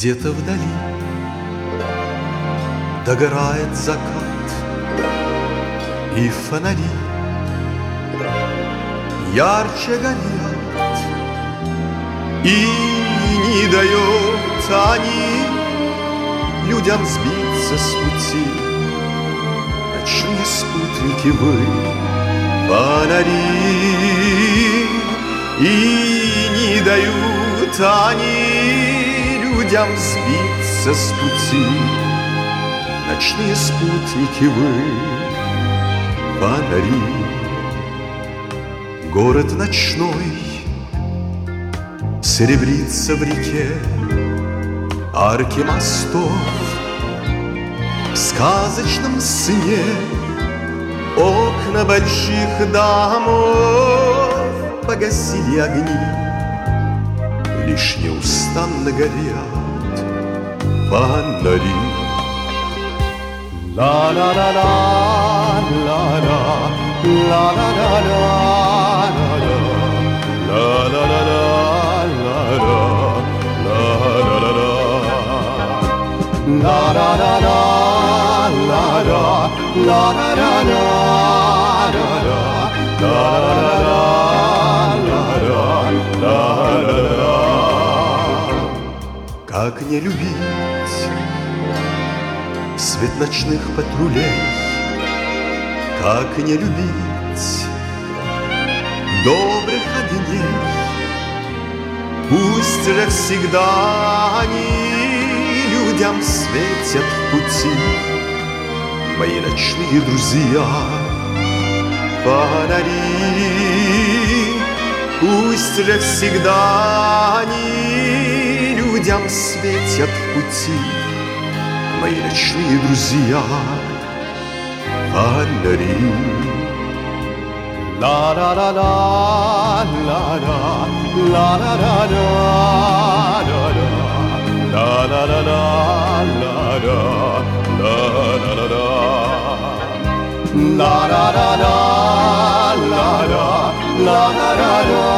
Где-то вдали догорает закат, и фонари ярче горят, и не дают они людям сбиться с пути. Ночные спутники вы, фонари, и не дают они людям сбиться с пути. Ночные спутники вы, фонари. Город ночной серебрится в реке, арки мостов в сказочном сне, окна больших домов погасили огни, лишь неустанно горят фонари. Ла-ла-ла-ла, ла-ла, ла-ла-ла-ла, ла-ла-ла-ла, как не любить свет ночных патрулей, как не любить добрых огней. Пусть же всегда они людям светят в пути, мои ночные друзья, фонари. Пусть же всегда они людям светят в пути, мои ночные друзья, фонари. Ла-ла-ла-ла, ла-ла, ла-ла-ла-ла, ла-ла-ла-ла, ла-ла-ла-ла, ла-ла-ла-ла, ла-ла-ла-ла, ла-ла-ла-ла.